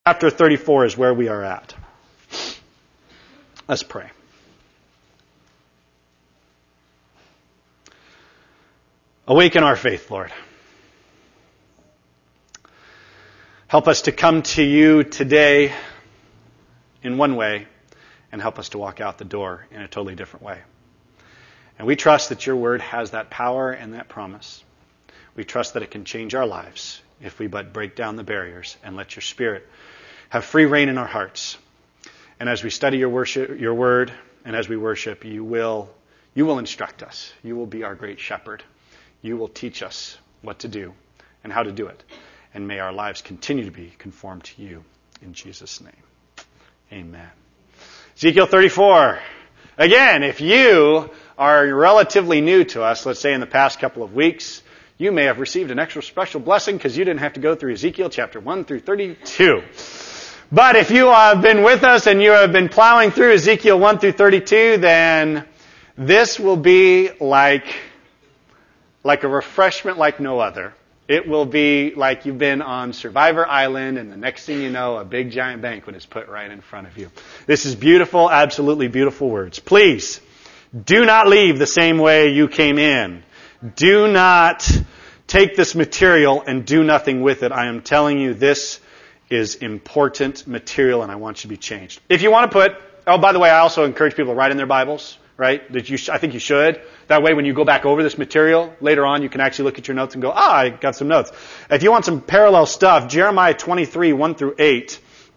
Chapter 34 is where we are at. Let's pray. Awaken our faith, Lord. Help us to come to you today in one way, and help us to walk out the door in a totally different way. And we trust that your word has that power and that promise. We trust that it can change our lives if we but break down the barriers and let your Spirit have free reign in our hearts. And as we study your word, and as we worship, you will instruct us. You will be our great shepherd. You will teach us what to do and how to do it. And may our lives continue to be conformed to you. In Jesus' name. Amen. Ezekiel 34. Again, if you are relatively new to us, let's say in the past couple of weeks, you may have received an extra special blessing because you didn't have to go through Ezekiel chapter 1 through 32. But if you have been with us and you have been plowing through Ezekiel 1 through 32, then this will be like a refreshment like no other. It will be like you've been on Survivor Island and the next thing you know, a big giant banquet is put right in front of you. This is beautiful, absolutely beautiful words. Please, do not leave the same way you came in. Do not take this material and do nothing with it. I am telling you, this is important material and I want you to be changed. If you want to by the way, I also encourage people to write in their Bibles, right? I think you should. That way when you go back over this material later on, you can actually look at your notes and go, I got some notes. If you want some parallel stuff, Jeremiah 23, 1 through 8,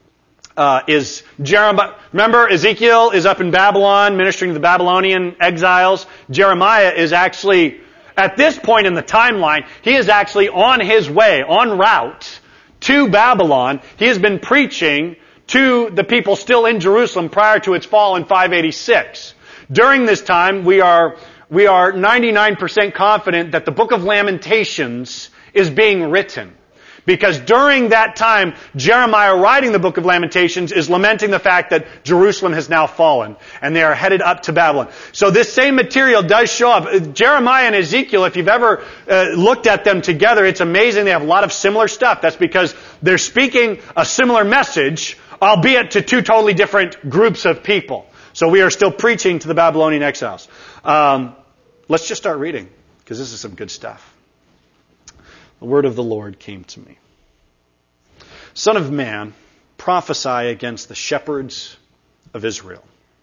is Jeremiah. Remember, Ezekiel is up in Babylon ministering to the Babylonian exiles. Jeremiah is actually, at this point in the timeline, he is actually on his way, en route to Babylon. He has been preaching to the people still in Jerusalem prior to its fall in 586. During this time, we are 99% confident that the book of Lamentations is being written. Because during that time, Jeremiah writing the book of Lamentations is lamenting the fact that Jerusalem has now fallen and they are headed up to Babylon. So this same material does show up. Jeremiah and Ezekiel, if you've ever looked at them together, it's amazing. They have a lot of similar stuff. That's because they're speaking a similar message, albeit to two totally different groups of people. So we are still preaching to the Babylonian exiles. Let's just start reading, because this is some good stuff. The word of the Lord came to me. Son of man, prophesy against the shepherds of Israel.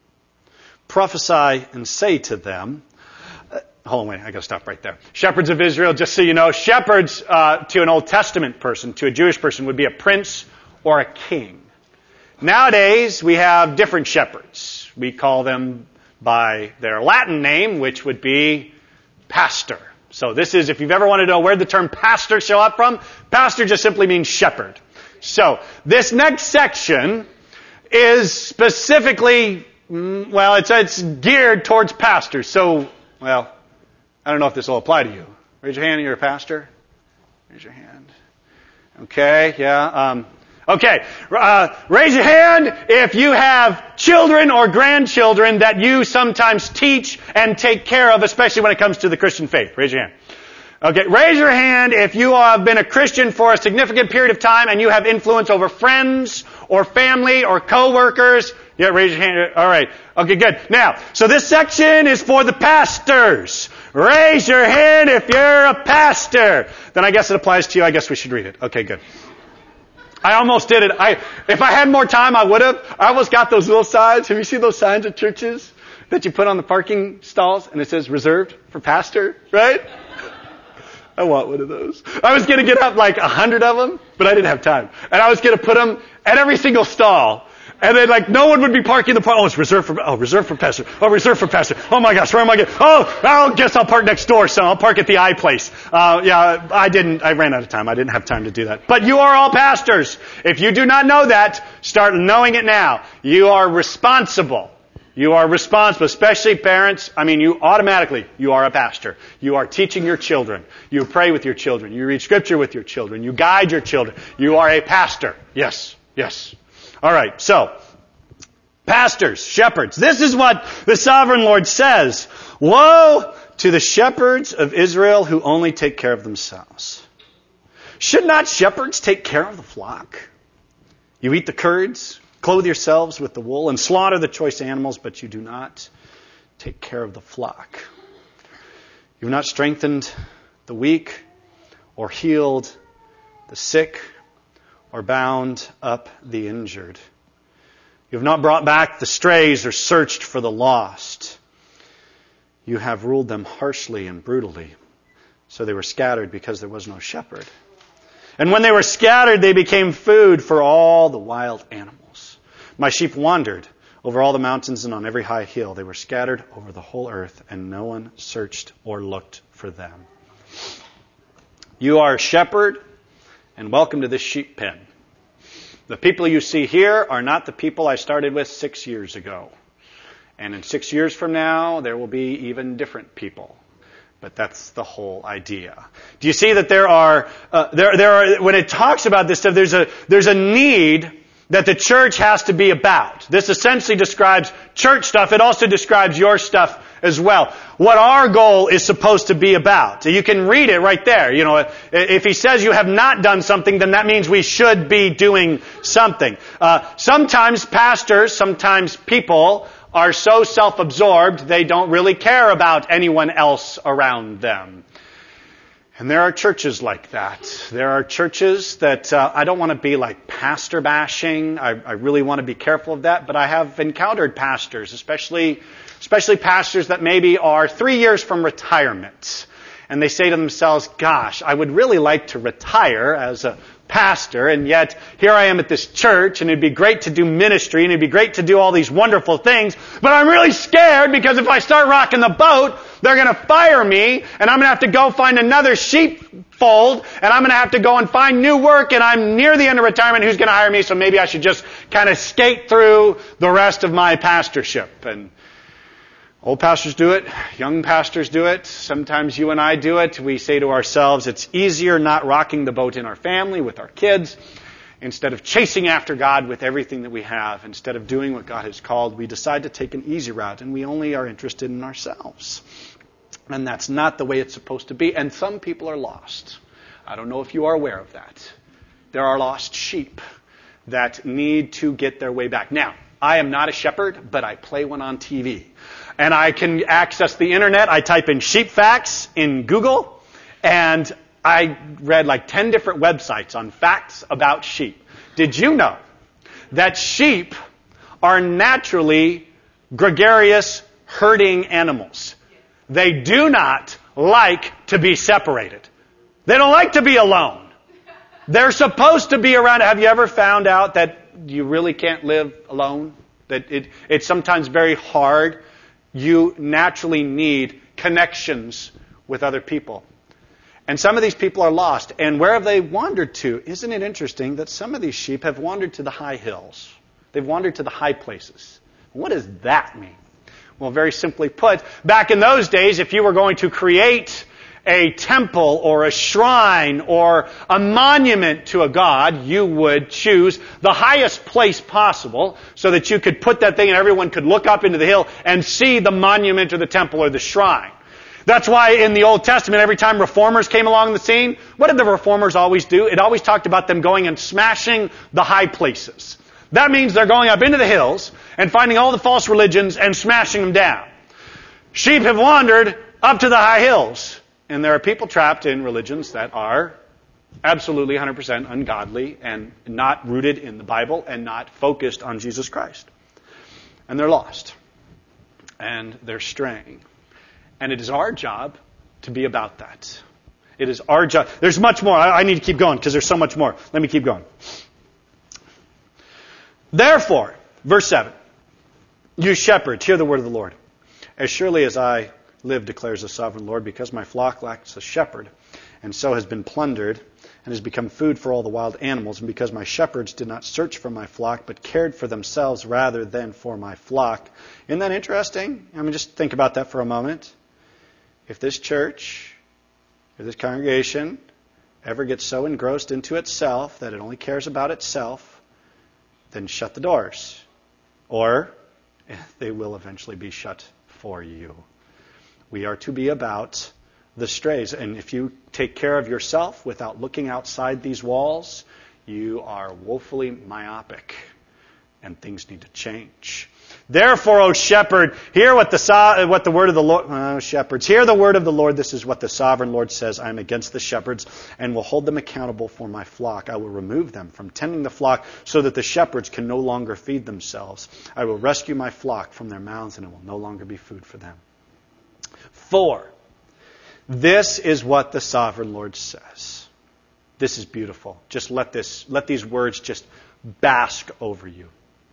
Prophesy and say to them, hold on, wait, I got to stop right there. Shepherds of Israel, just so you know, shepherds to an Old Testament person, to a Jewish person, would be a prince or a king. Nowadays, we have different shepherds. We call them by their Latin name, which would be pastor. So this is, if you've ever wanted to know where the term pastor show up from, pastor just simply means shepherd. So this next section is specifically, it's geared towards pastors. So, I don't know if this will apply to you. Raise your hand, you're a pastor. Raise your hand. Okay, yeah. Okay, raise your hand if you have children or grandchildren that you sometimes teach and take care of, especially when it comes to the Christian faith. Raise your hand. Okay, raise your hand if you have been a Christian for a significant period of time and you have influence over friends or family or co-workers. Yeah, raise your hand. All right. Okay, good. Now, so this section is for the pastors. Raise your hand if you're a pastor. Then I guess it applies to you. I guess we should read it. Okay, good. I almost did it. If I had more time, I would have. I almost got those little signs. Have you seen those signs at churches that you put on the parking stalls and it says reserved for pastor, right? I want one of those. I was going to get up like 100 of them, but I didn't have time. And I was going to put them at every single stall. And then no one would be parking the park. Oh, it's reserved for pastor. Oh, reserved for pastor. Oh my gosh, where am I going? Oh, I guess I'll park next door, so I'll park at the I place. I ran out of time. I didn't have time to do that. But you are all pastors. If you do not know that, start knowing it now. You are responsible. You are responsible, especially parents. You are a pastor. You are teaching your children. You pray with your children. You read scripture with your children. You guide your children. You are a pastor. Yes. All right, so, pastors, shepherds, this is what the sovereign Lord says. Woe to the shepherds of Israel who only take care of themselves. Should not shepherds take care of the flock? You eat the curds, clothe yourselves with the wool, and slaughter the choice animals, but you do not take care of the flock. You have not strengthened the weak, or healed the sick, or bound up the injured. You have not brought back the strays or searched for the lost. You have ruled them harshly and brutally, so they were scattered because there was no shepherd. And when they were scattered, they became food for all the wild animals. My sheep wandered over all the mountains and on every high hill. They were scattered over the whole earth, and no one searched or looked for them. You are a shepherd, and welcome to this sheep pen. The people you see here are not the people I started with 6 years ago. And in 6 years from now, there will be even different people. But that's the whole idea. Do you see that there are when it talks about this stuff, there's a need that the church has to be about. This essentially describes church stuff. It also describes your stuff as well. What our goal is supposed to be about. You can read it right there. You know, if he says you have not done something, then that means we should be doing something. Sometimes pastors, sometimes people are so self-absorbed they don't really care about anyone else around them. And there are churches like that. There are churches that I don't want to be like pastor bashing. I really want to be careful of that. But I have encountered pastors, especially pastors that maybe are 3 years from retirement. And they say to themselves, gosh, I would really like to retire as a pastor, and yet here I am at this church, and it'd be great to do ministry, and it'd be great to do all these wonderful things, but I'm really scared because if I start rocking the boat, they're going to fire me, and I'm going to have to go find another sheepfold, and I'm going to have to go and find new work, and I'm near the end of retirement. Who's going to hire me? So maybe I should just kind of skate through the rest of my pastorship. And old pastors do it. Young pastors do it. Sometimes you and I do it. We say to ourselves, it's easier not rocking the boat in our family, with our kids, instead of chasing after God with everything that we have. Instead of doing what God has called, we decide to take an easy route, and we only are interested in ourselves. And that's not the way it's supposed to be. And some people are lost. I don't know if you are aware of that. There are lost sheep that need to get their way back. Now, I am not a shepherd, but I play one on TV. And I can access the internet. I type in sheep facts in Google, and I read like 10 different websites on facts about sheep. Did you know that sheep are naturally gregarious herding animals? They do not like to be separated. They don't like to be alone. They're supposed to be around. Have you ever found out that you really can't live alone? That it's sometimes very hard. You naturally need connections with other people. And some of these people are lost. And where have they wandered to? Isn't it interesting that some of these sheep have wandered to the high hills? They've wandered to the high places. What does that mean? Well, very simply put, back in those days, if you were going to create a temple or a shrine or a monument to a god, you would choose the highest place possible so that you could put that thing and everyone could look up into the hill and see the monument or the temple or the shrine. That's why in the Old Testament, every time reformers came along the scene, what did the reformers always do? It always talked about them going and smashing the high places. That means they're going up into the hills and finding all the false religions and smashing them down. Sheep have wandered up to the high hills. And there are people trapped in religions that are absolutely 100% ungodly and not rooted in the Bible and not focused on Jesus Christ. And they're lost. And they're straying. And it is our job to be about that. It is our job. There's much more. I need to keep going because there's so much more. Let me keep going. Therefore, verse 7, you shepherds, hear the word of the Lord. As surely as I live, declares the sovereign Lord, because my flock lacks a shepherd, and so has been plundered, and has become food for all the wild animals, and because my shepherds did not search for my flock, but cared for themselves rather than for my flock. Isn't that interesting? I mean, just think about that for a moment. If this church, if this congregation ever gets so engrossed into itself that it only cares about itself, then shut the doors. Or they will eventually be shut for you. We are to be about the strays. And if you take care of yourself without looking outside these walls, you are woefully myopic, and things need to change. Therefore, O shepherd, hear what the word of the Lord. Shepherds, hear the word of the Lord. This is what the sovereign Lord says. I am against the shepherds and will hold them accountable for my flock. I will remove them from tending the flock so that the shepherds can no longer feed themselves. I will rescue my flock from their mouths, and it will no longer be food for them. 4. This is what the sovereign Lord says. This is beautiful. Just let these words just bask over you.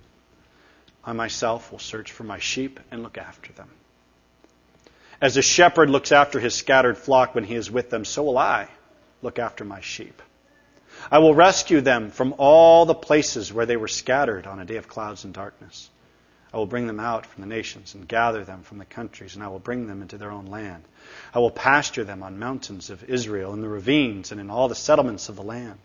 I myself will search for my sheep and look after them. As a shepherd looks after his scattered flock when he is with them, so will I look after my sheep. I will rescue them from all the places where they were scattered on a day of clouds and darkness. I will bring them out from the nations and gather them from the countries, and I will bring them into their own land. I will pasture them on mountains of Israel, in the ravines, and in all the settlements of the land.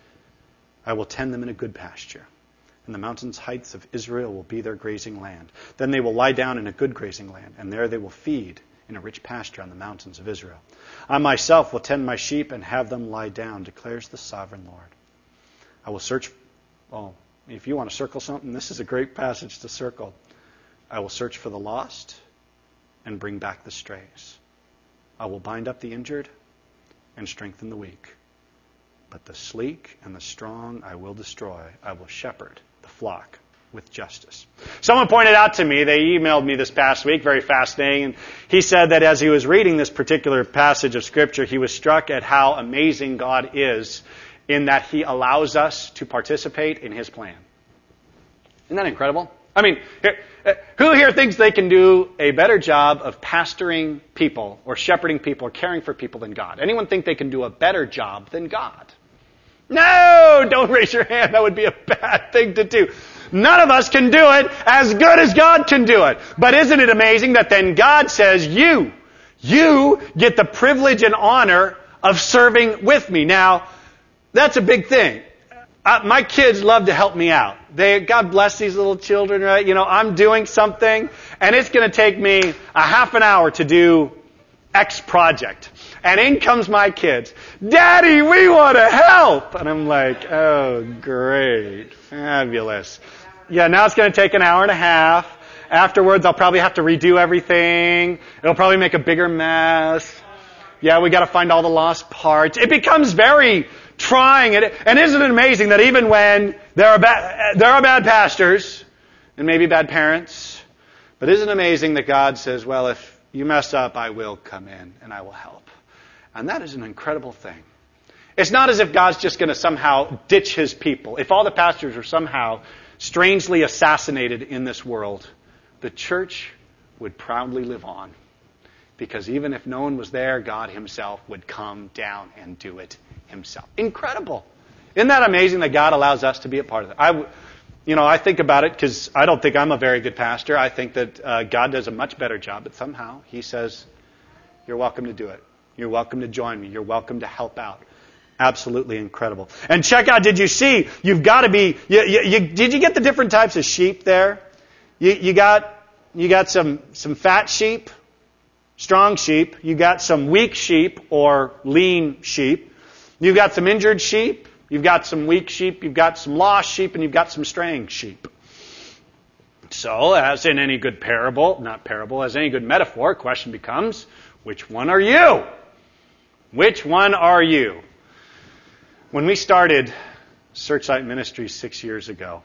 I will tend them in a good pasture, and the mountains heights of Israel will be their grazing land. Then they will lie down in a good grazing land, and there they will feed in a rich pasture on the mountains of Israel. I myself will tend my sheep and have them lie down, declares the sovereign Lord. I will search. If you want to circle something, this is a great passage to circle. I will search for the lost and bring back the strays. I will bind up the injured and strengthen the weak. But the sleek and the strong I will destroy. I will shepherd the flock with justice. Someone pointed out to me, they emailed me this past week, very fascinating, and he said that as he was reading this particular passage of Scripture, he was struck at how amazing God is in that He allows us to participate in His plan. Isn't that incredible? I mean, who here thinks they can do a better job of pastoring people or shepherding people or caring for people than God? Anyone think they can do a better job than God? No! Don't raise your hand. That would be a bad thing to do. None of us can do it as good as God can do it. But isn't it amazing that then God says, you get the privilege and honor of serving with me. Now, that's a big thing. My kids love to help me out. God bless these little children, right? I'm doing something, and it's going to take me a half an hour to do X project. And in comes my kids. Daddy, we want to help! And I'm like, oh, great. Fabulous. Yeah, now it's going to take an hour and a half. Afterwards, I'll probably have to redo everything. It'll probably make a bigger mess. Yeah, we got to find all the lost parts. It becomes very trying. And isn't it amazing that even when there are bad pastors and maybe bad parents, but isn't it amazing that God says, well, if you mess up, I will come in and I will help. And that is an incredible thing. It's not as if God's just going to somehow ditch His people. If all the pastors were somehow strangely assassinated in this world, the church would proudly live on. Because even if no one was there, God Himself would come down and do it Himself. Incredible. Isn't that amazing that God allows us to be a part of it? I think about it because I don't think I'm a very good pastor. I think that God does a much better job, but somehow He says, you're welcome to do it. You're welcome to join me. You're welcome to help out. Absolutely incredible. And check out, did you see, you've got to be, did you get the different types of sheep there? You got some fat sheep, strong sheep. You got some weak sheep or lean sheep. You've got some injured sheep. You've got some weak sheep. You've got some lost sheep, and you've got some straying sheep. So, as in any good as any good metaphor, question becomes, which one are you? Which one are you? When we started Searchlight Ministries 6 years ago,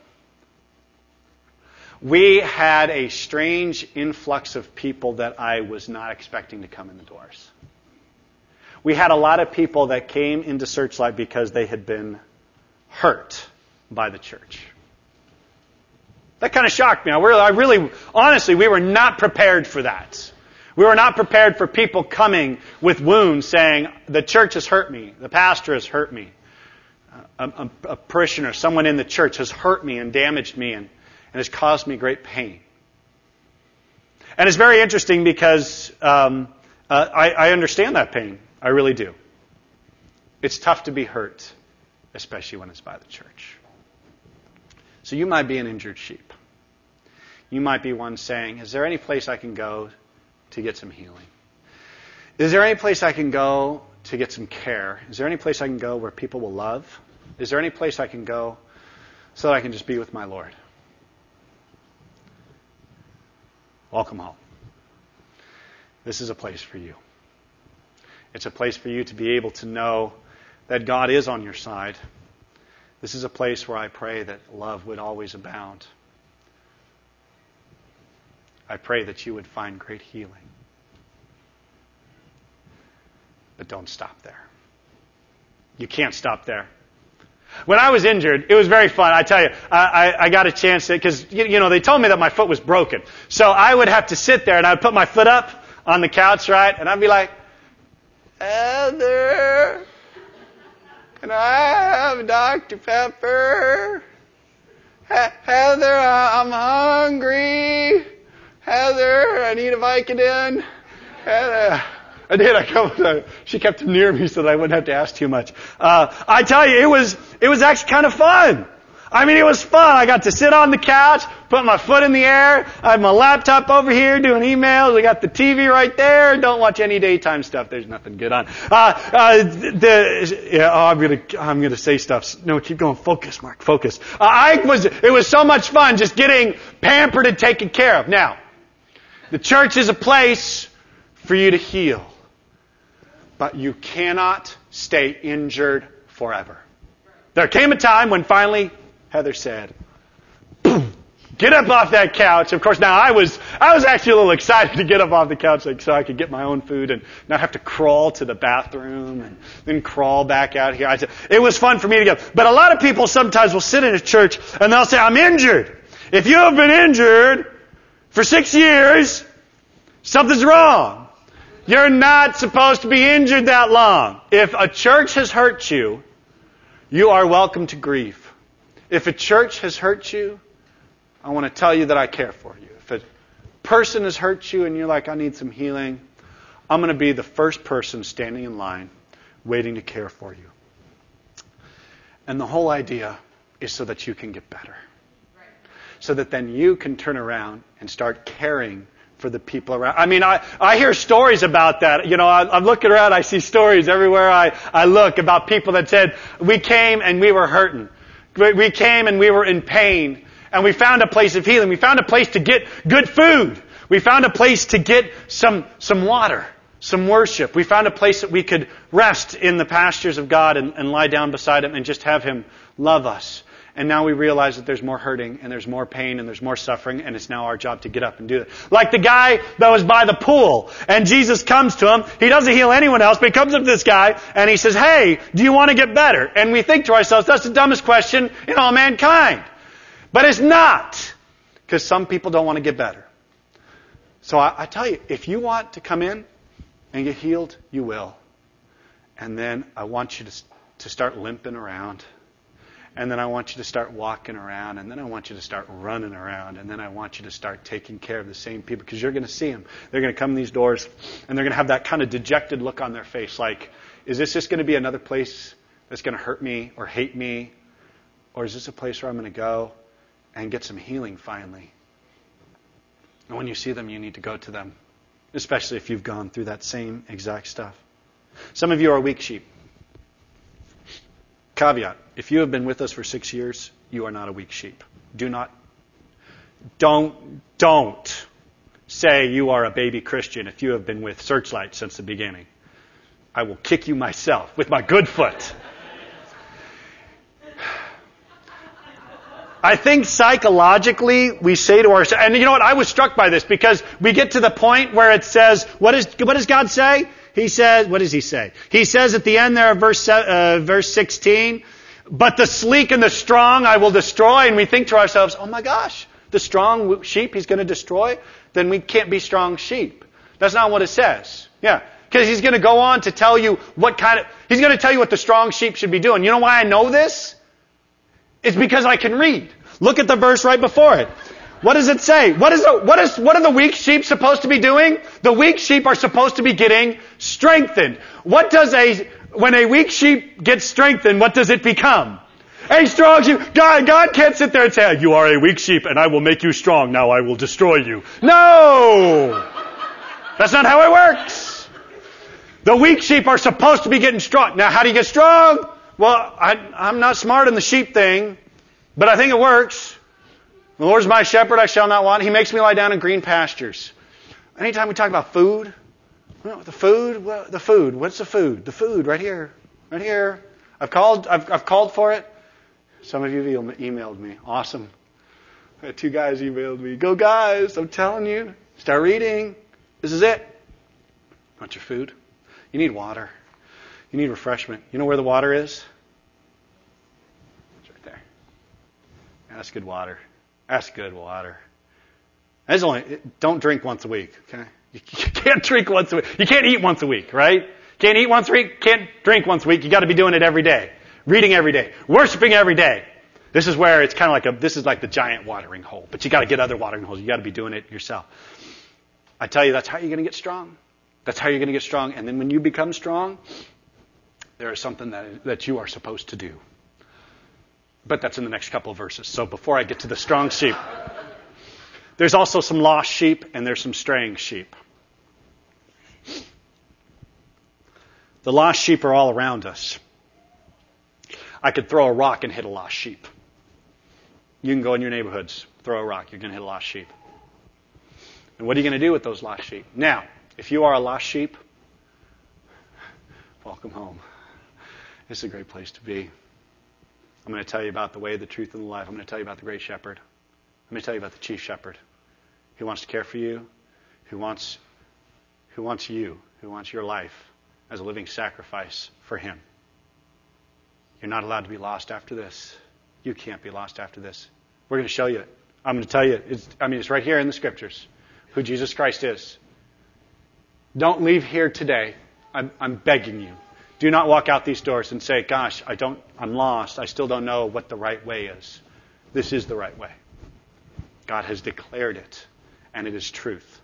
we had a strange influx of people that I was not expecting to come in the doors. We had a lot of people that came into Searchlight because they had been hurt by the church. That kind of shocked me. Honestly, we were not prepared for that. We were not prepared for people coming with wounds saying, the church has hurt me, the pastor has hurt me, a parishioner, someone in the church has hurt me and damaged me and has caused me great pain. And it's very interesting because I understand that pain. I really do. It's tough to be hurt, especially when it's by the church. So you might be an injured sheep. You might be one saying, is there any place I can go to get some healing? Is there any place I can go to get some care? Is there any place I can go where people will love Is there any place I can go so that I can just be with my Lord? Welcome home. This is a place for you. It's a place for you to be able to know that God is on your side. This is a place where I pray that love would always abound. I pray that you would find great healing. But don't stop there. You can't stop there. When I was injured, it was very fun. I tell you, I got a chance to, because, they told me that my foot was broken. So I would have to sit there and I would put my foot up on the couch, right? And I'd be like, Heather, can I have Dr. Pepper? Heather, I'm hungry. Heather, I need a Vicodin. Heather. I did. She kept him near me so that I wouldn't have to ask too much. I tell you, it was actually kind of fun. I mean, it was fun. I got to sit on the couch, put my foot in the air. I have my laptop over here doing emails. We got the TV right there. Don't watch any daytime stuff. There's nothing good on. I'm gonna say stuff. No, keep going. Focus, Mark. Focus. It was so much fun just getting pampered and taken care of. Now, the church is a place for you to heal. But you cannot stay injured forever. There came a time when finally Heather said, boom, get up off that couch. Of course, now I was actually a little excited to get up off the couch so I could get my own food and not have to crawl to the bathroom and then crawl back out here. It was fun for me to get. But a lot of people sometimes will sit in a church and they'll say, I'm injured. If you have been injured for 6 years, something's wrong. You're not supposed to be injured that long. If a church has hurt you, you are welcome to grieve. If a church has hurt you, I want to tell you that I care for you. If a person has hurt you and you're like, I need some healing, I'm going to be the first person standing in line waiting to care for you. And the whole idea is so that you can get better. So that then you can turn around and start caring for the people around. I mean, I hear stories about that. I'm looking around, I see stories everywhere I look about people that said, we came and we were hurting. We came and we were in pain. And we found a place of healing. We found a place to get good food. We found a place to get some water, some worship. We found a place that we could rest in the pastures of God and lie down beside Him and just have Him love us. And now we realize that there's more hurting and there's more pain and there's more suffering, and it's now our job to get up and do it. Like the guy that was by the pool, and Jesus comes to him. He doesn't heal anyone else, but he comes up to this guy and he says, hey, do you want to get better? And we think to ourselves, that's the dumbest question in all mankind. But it's not, because some people don't want to get better. So I tell you, if you want to come in and get healed, you will. And then I want you to start limping around. And then I want you to start walking around. And then I want you to start running around. And then I want you to start taking care of the same people. Because you're going to see them. They're going to come in these doors. And they're going to have that kind of dejected look on their face. Like, is this just going to be another place that's going to hurt me or hate me? Or is this a place where I'm going to go and get some healing finally? And when you see them, you need to go to them. Especially if you've gone through that same exact stuff. Some of you are weak sheep. Caveat, if you have been with us for 6 years, you are not a weak sheep. Don't say you are a baby Christian if you have been with Searchlight since the beginning. I will kick you myself with my good foot. I think psychologically we say to ourselves, and you know what, I was struck by this because we get to the point where it says, what does God say? He says, what does He say? He says at the end there of verse 16, but the sleek and the strong I will destroy. And we think to ourselves, oh my gosh, the strong sheep He's going to destroy? Then we can't be strong sheep. That's not what it says. Yeah. Because He's going to go on to tell you He's going to tell you what the strong sheep should be doing. You know why I know this? It's because I can read. Look at the verse right before it. What does it say? What are the weak sheep supposed to be doing? The weak sheep are supposed to be getting strengthened. When a weak sheep gets strengthened, what does it become? A strong sheep. God can't sit there and say, you are a weak sheep and I will make you strong. Now I will destroy you. No! That's not how it works. The weak sheep are supposed to be getting strong. Now how do you get strong? I'm not smart in the sheep thing, but I think it works. The Lord is my shepherd, I shall not want. He makes me lie down in green pastures. Anytime we talk about food, the food. What's the food? The food right here. I've called for it. Some of you emailed me. Awesome. I had 2 guys emailed me. Go guys, I'm telling you. Start reading. This is it. Want your food? You need water. You need refreshment. You know where the water is? It's right there. Yeah, that's good water. That's good water. Don't drink once a week, okay? You can't drink once a week. You can't eat once a week, right? Can't eat once a week, can't drink once a week. You got to be doing it every day. Reading every day. Worshiping every day. This is where it's kind of like this is like the giant watering hole. But you got to get other watering holes. You got to be doing it yourself. I tell you, that's how you're going to get strong. That's how you're going to get strong. And then when you become strong, there is something that you are supposed to do. But that's in the next couple of verses. So before I get to the strong sheep, there's also some lost sheep and there's some straying sheep. The lost sheep are all around us. I could throw a rock and hit a lost sheep. You can go in your neighborhoods, throw a rock, you're going to hit a lost sheep. And what are you going to do with those lost sheep? Now, if you are a lost sheep, welcome home. It's a great place to be. I'm going to tell you about the way, the truth, and the life. I'm going to tell you about the great shepherd. I'm going to tell you about the chief shepherd who wants to care for you, who wants your life as a living sacrifice for him. You're not allowed to be lost after this. You can't be lost after this. We're going to show you it. I'm going to tell you, it's right here in the scriptures, who Jesus Christ is. Don't leave here today. I'm begging you. Do not walk out these doors and say, gosh, I'm lost. I still don't know what the right way is. This is the right way. God has declared it, and it is truth.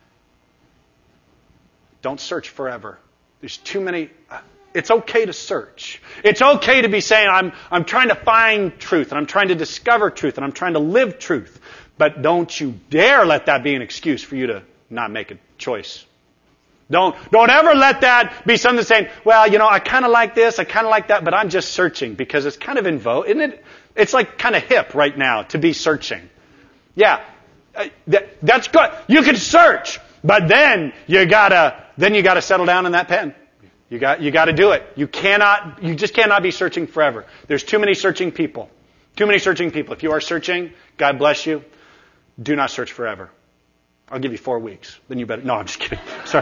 Don't search forever. There's too many. It's okay to search. It's okay to be saying, I'm trying to find truth, and I'm trying to discover truth, and I'm trying to live truth. But don't you dare let that be an excuse for you to not make a choice. Don't ever let that be something saying, well, I kind of like this, I kind of like that, but I'm just searching because it's kind of in vogue, isn't it? It's like kind of hip right now to be searching. Yeah, that's good. You can search, but then you gotta settle down in that pen. You got to do it. You just cannot be searching forever. There's too many searching people. Too many searching people. If you are searching, God bless you. Do not search forever. I'll give you 4 weeks. Then you better. No, I'm just kidding. Sorry.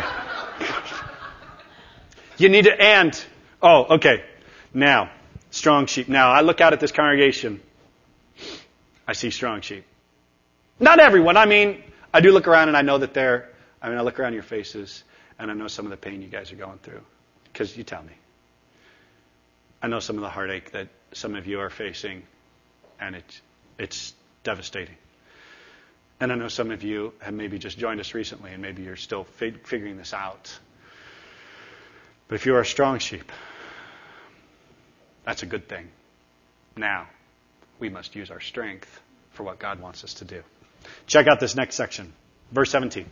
You need to okay. Now, strong sheep. Now, I look out at this congregation. I see strong sheep. Not everyone. I do look around and I know that I look around your faces and I know some of the pain you guys are going through. Because you tell me. I know some of the heartache that some of you are facing, and it's devastating. And I know some of you have maybe just joined us recently, and maybe you're still figuring this out. But if you are a strong sheep, that's a good thing. Now, we must use our strength for what God wants us to do. Check out this next section. Verse 17.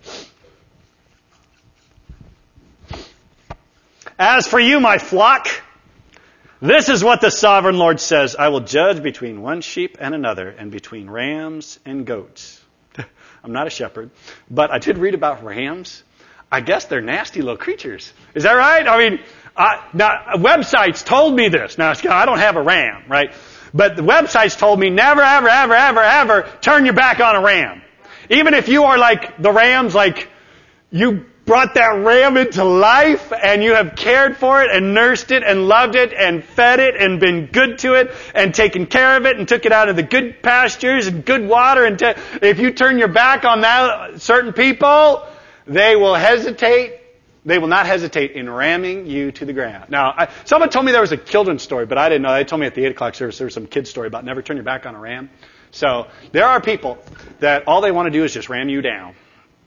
As for you, my flock, this is what the sovereign Lord says. I will judge between one sheep and another, and between rams and goats. I'm not a shepherd, but I did read about rams. I guess they're nasty little creatures. Is that right? Now, websites told me this. Now, I don't have a ram, right? But the websites told me never, ever, ever, ever, ever turn your back on a ram. Even if you are like the rams, like you brought that ram into life and you have cared for it and nursed it and loved it and fed it and been good to it and taken care of it and took it out of the good pastures and good water. And if you turn your back on that certain people, they will hesitate. They will not hesitate in ramming you to the ground. Now, someone told me there was a children's story, but I didn't know. They told me at the 8 o'clock service there was some kid's story about never turn your back on a ram. So there are people that all they want to do is just ram you down.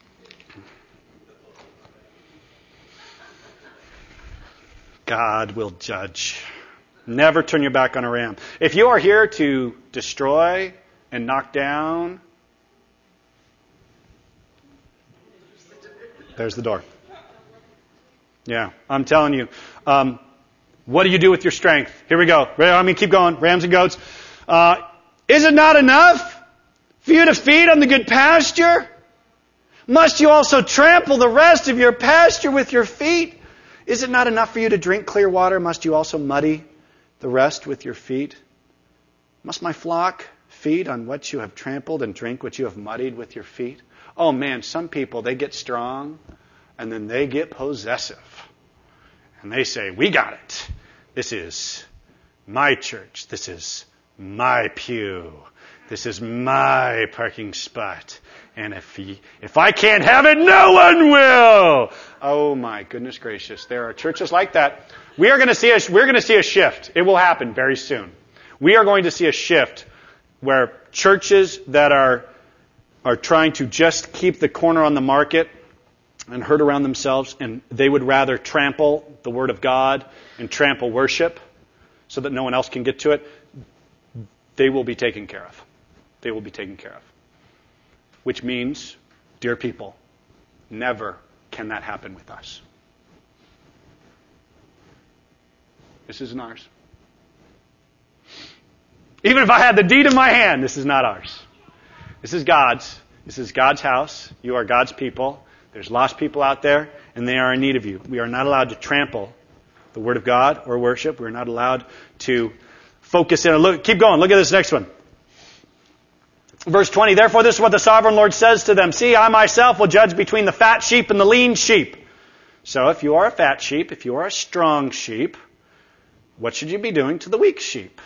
God will judge. Never turn your back on a ram. If you are here to destroy and knock down, there's the door. Yeah, I'm telling you. What do you do with your strength? Here we go. Keep going. Rams and goats. Is it not enough for you to feed on the good pasture? Must you also trample the rest of your pasture with your feet? Is it not enough for you to drink clear water? Must you also muddy the rest with your feet? Must my flock feed on what you have trampled and drink what you have muddied with your feet? Oh man, some people, they get strong and then they get possessive. And they say, we got it. This is my church. This is my pew. This is my parking spot. And if I can't have it, no one will. Oh my goodness gracious. There are churches like that. We're going to see a shift. It will happen very soon. We are going to see a shift where churches that are trying to just keep the corner on the market and herd around themselves, and they would rather trample the Word of God and trample worship so that no one else can get to it, they will be taken care of. They will be taken care of. Which means, dear people, never can that happen with us. This isn't ours. Even if I had the deed in my hand, this is not ours. This is God's. This is God's house. You are God's people. There's lost people out there, and they are in need of you. We are not allowed to trample the Word of God or worship. We're not allowed to focus in. Keep going. Look at this next one. Verse 20, therefore this is what the sovereign Lord says to them. See, I myself will judge between the fat sheep and the lean sheep. So if you are a fat sheep, if you are a strong sheep, what should you be doing to the weak sheep?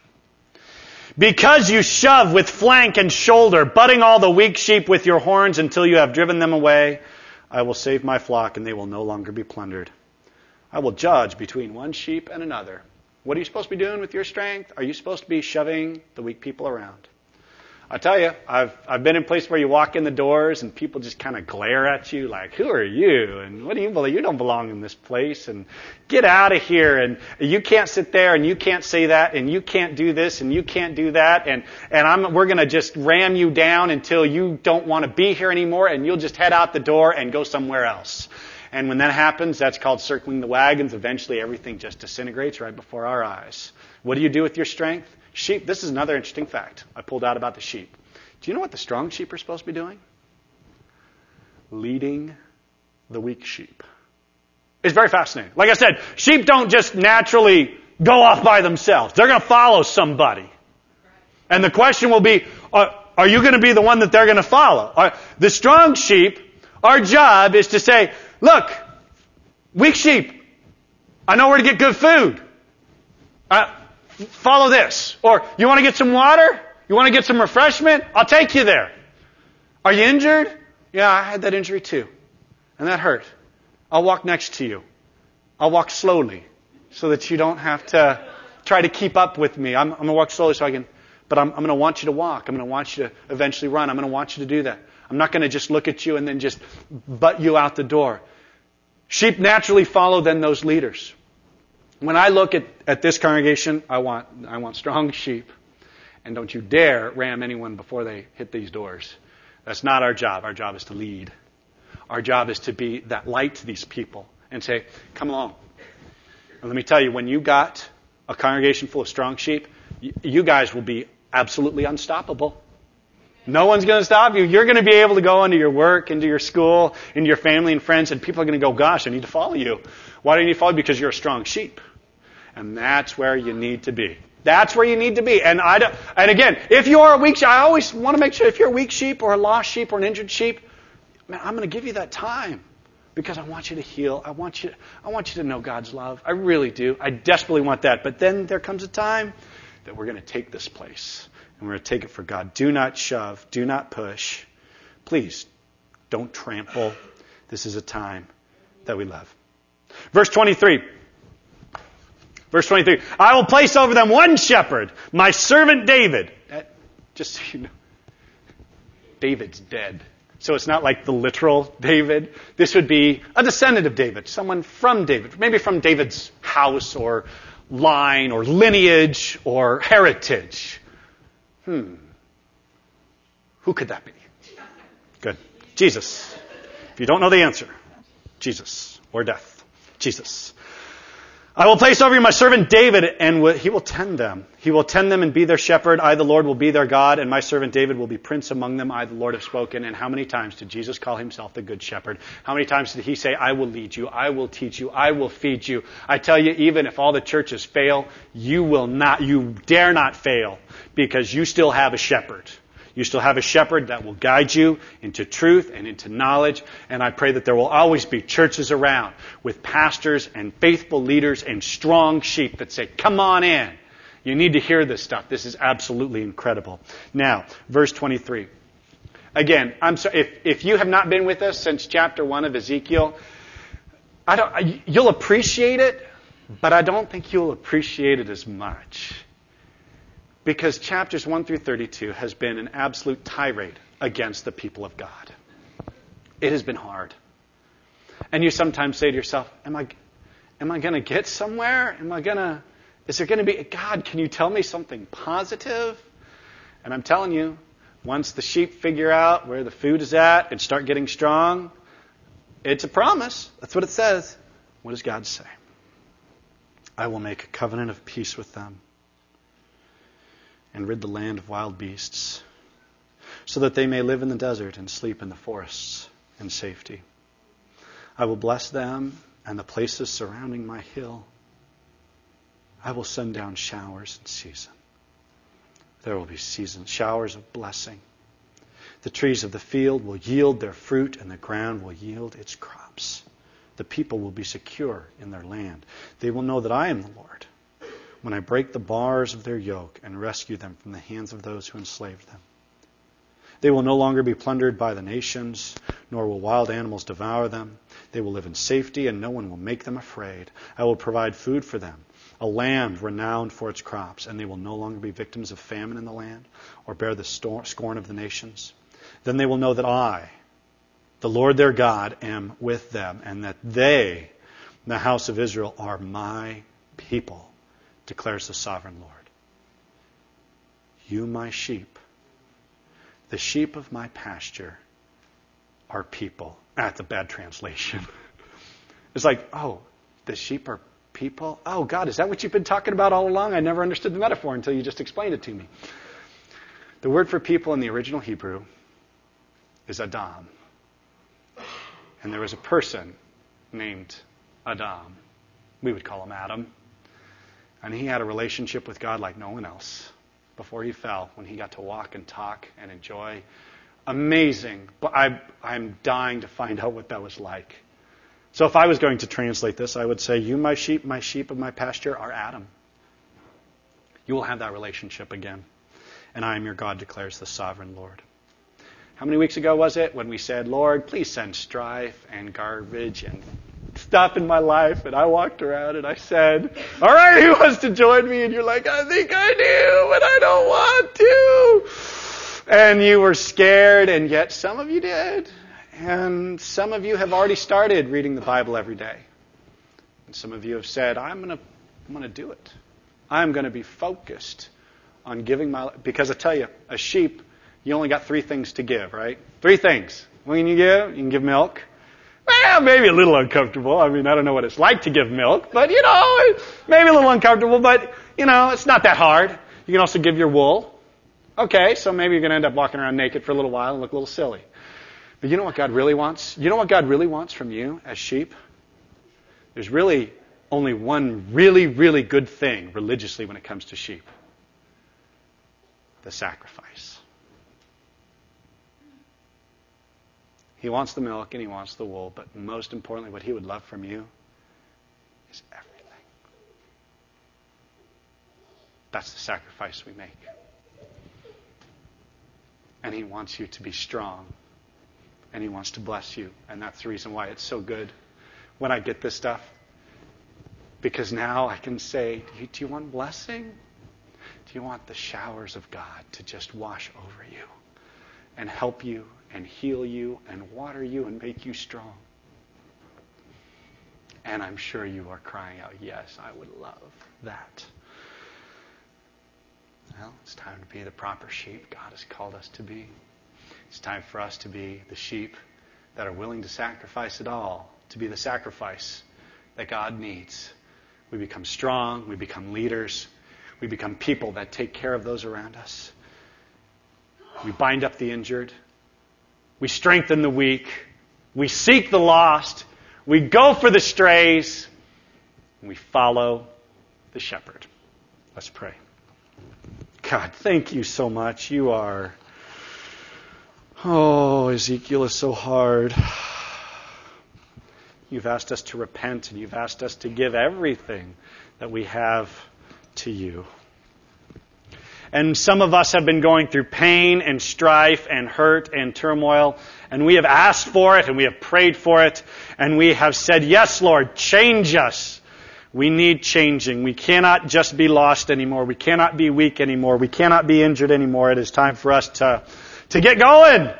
Because you shove with flank and shoulder, butting all the weak sheep with your horns until you have driven them away, I will save my flock and they will no longer be plundered. I will judge between one sheep and another. What are you supposed to be doing with your strength? Are you supposed to be shoving the weak people around? I tell you, I've been in places where you walk in the doors and people just kind of glare at you like, who are you? And what do you believe? You don't belong in this place. And get out of here. And you can't sit there and you can't say that and you can't do this and you can't do that. And we're going to just ram you down until you don't want to be here anymore and you'll just head out the door and go somewhere else. And when that happens, that's called circling the wagons. Eventually everything just disintegrates right before our eyes. What do you do with your strength? Sheep, this is another interesting fact I pulled out about the sheep. Do you know what the strong sheep are supposed to be doing? Leading the weak sheep. It's very fascinating. Like I said, sheep don't just naturally go off by themselves. They're going to follow somebody. And the question will be, are you going to be the one that they're going to follow? The strong sheep, our job is to say, look, weak sheep, I know where to get good food. Follow this. Or, you want to get some water? You want to get some refreshment? I'll take you there. Are you injured? Yeah, I had that injury too. And that hurt. I'll walk next to you. I'll walk slowly so that you don't have to try to keep up with me. I'm going to walk slowly but I'm going to want you to walk. I'm going to want you to eventually run. I'm going to want you to do that. I'm not going to just look at you and then just butt you out the door. Sheep naturally follow then those leaders. When I look at this congregation, I want strong sheep. And don't you dare ram anyone before they hit these doors. That's not our job. Our job is to lead. Our job is to be that light to these people and say, come along. And let me tell you, when you got a congregation full of strong sheep, you guys will be absolutely unstoppable. No one's going to stop you. You're going to be able to go into your work, into your school, into your family and friends, and people are going to go, gosh, I need to follow you. Why do you need to follow? Because you're a strong sheep. And that's where you need to be. That's where you need to be. And again, if you are a weak sheep, I always want to make sure if you're a weak sheep or a lost sheep or an injured sheep, man, I'm going to give you that time because I want you to heal. I want you to know God's love. I really do. I desperately want that. But then there comes a time that we're going to take this place and we're going to take it for God. Do not shove. Do not push. Please don't trample. This is a time that we love. Verse 23. Verse 23, I will place over them one shepherd, my servant David. Just so you know, David's dead. So it's not like the literal David. This would be a descendant of David, someone from David, maybe from David's house or line or lineage or heritage. Who could that be? Good. Jesus. If you don't know the answer, Jesus or death. Jesus. I will place over you my servant David, and he will tend them. He will tend them and be their shepherd. I, the Lord, will be their God, and my servant David will be prince among them. I, the Lord, have spoken. And how many times did Jesus call himself the good shepherd? How many times did he say, I will lead you, I will teach you, I will feed you? I tell you, even if all the churches fail, you dare not fail, because you still have a shepherd. You still have a shepherd that will guide you into truth and into knowledge. And I pray that there will always be churches around with pastors and faithful leaders and strong sheep that say, come on in. You need to hear this stuff. This is absolutely incredible. Now, verse 23. Again, I'm sorry, if you have not been with us since chapter 1 of Ezekiel, you'll appreciate it, but I don't think you'll appreciate it as much. Because chapters 1 through 32 has been an absolute tirade against the people of God. It has been hard. And you sometimes say to yourself, am I going to get somewhere? Is there going to be, God, can you tell me something positive? And I'm telling you, once the sheep figure out where the food is at and start getting strong, it's a promise. That's what it says. What does God say? I will make a covenant of peace with them and rid the land of wild beasts, so that they may live in the desert and sleep in the forests in safety. I will bless them and the places surrounding my hill. I will send down showers in season. There will be showers of blessing. The trees of the field will yield their fruit, and the ground will yield its crops. The people will be secure in their land. They will know that I am the Lord, when I break the bars of their yoke and rescue them from the hands of those who enslaved them. They will no longer be plundered by the nations, nor will wild animals devour them. They will live in safety, and no one will make them afraid. I will provide food for them, a land renowned for its crops, and they will no longer be victims of famine in the land, or bear the scorn of the nations. Then they will know that I, the Lord their God, am with them, and that they, the house of Israel, are my people, declares the sovereign Lord. You, my sheep, the sheep of my pasture, are people. That's a bad translation. It's like, oh, the sheep are people? Oh, God, is that what you've been talking about all along? I never understood the metaphor until you just explained it to me. The word for people in the original Hebrew is Adam. And there was a person named Adam. We would call him Adam. And he had a relationship with God like no one else before he fell, when he got to walk and talk and enjoy. Amazing. But I'm dying to find out what that was like. So if I was going to translate this, I would say, you, my sheep of my pasture, are Adam. You will have that relationship again. And I am your God, declares the sovereign Lord. How many weeks ago was it when we said, Lord, please send strife and garbage and stuff in my life? And I walked around and I said, all right, who wants to join me? And you're like, I think I do, but I don't want to. And you were scared, and yet some of you did. And some of you have already started reading the Bible every day. And some of you have said, I'm going to do it. I'm going to be focused on giving my life. Because I tell you, a sheep, you only got 3 things to give, right? 3 things. What can you give? You can give milk. Well, maybe a little uncomfortable. I mean, I don't know what it's like to give milk, but, maybe a little uncomfortable, but, it's not that hard. You can also give your wool. Okay, so maybe you're going to end up walking around naked for a little while and look a little silly. But you know what God really wants? You know what God really wants from you as sheep? There's really only one really, really good thing religiously when it comes to sheep. The sacrifice. He wants the milk and he wants the wool, but most importantly, what he would love from you is everything. That's the sacrifice we make. And he wants you to be strong. And he wants to bless you. And that's the reason why it's so good when I get this stuff. Because now I can say, do you want blessing? Do you want the showers of God to just wash over you and help you and heal you and water you and make you strong? And I'm sure you are crying out, yes, I would love that. Well, it's time to be the proper sheep God has called us to be. It's time for us to be the sheep that are willing to sacrifice it all, to be the sacrifice that God needs We become strong. We become leaders. We become people that take care of those around us. We bind up the injured. We strengthen the weak. We seek the lost. We go for the strays. And we follow the shepherd. Let's pray. God, thank you so much. You are... Oh, Ezekiel is so hard. You've asked us to repent, and you've asked us to give everything that we have to you. And some of us have been going through pain and strife and hurt and turmoil, and we have asked for it, and we have prayed for it, and we have said, yes, Lord, change us. We need changing. We cannot just be lost anymore. We cannot be weak anymore. We cannot be injured anymore. It is time for us to get going.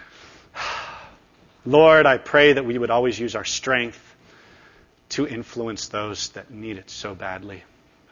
Lord, I pray that we would always use our strength to influence those that need it so badly.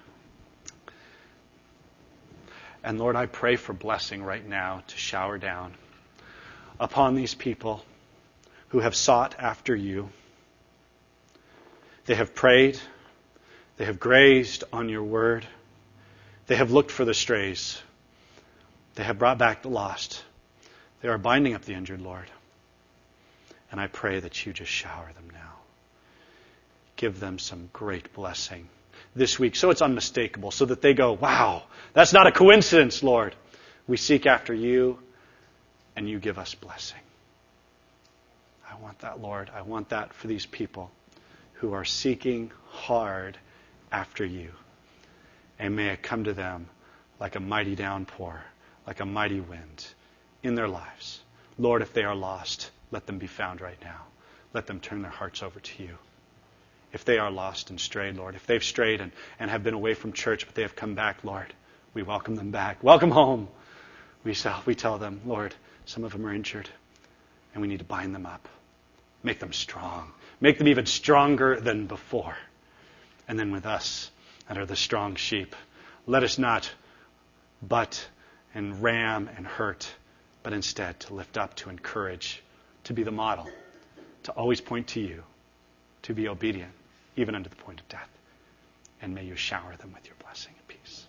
And Lord, I pray for blessing right now to shower down upon these people who have sought after you. They have prayed. They have grazed on your word. They have looked for the strays. They have brought back the lost. They are binding up the injured, Lord. And I pray that you just shower them now. Give them some great blessing this week so it's unmistakable, so that they go, wow, that's not a coincidence, Lord. We seek after you, and you give us blessing. I want that, Lord. I want that for these people who are seeking hard after you. And may it come to them like a mighty downpour, like a mighty wind in their lives. Lord, if they are lost, let them be found right now. Let them turn their hearts over to you. If they are lost and strayed, Lord, if they've strayed and have been away from church, but they have come back, Lord, we welcome them back. Welcome home. We tell them, Lord, some of them are injured, and we need to bind them up. Make them strong. Make them even stronger than before. And then with us, that are the strong sheep, let us not butt and ram and hurt, but instead to lift up, to encourage, to be the model, to always point to you, to be obedient, even unto the point of death. And may you shower them with your blessing and peace.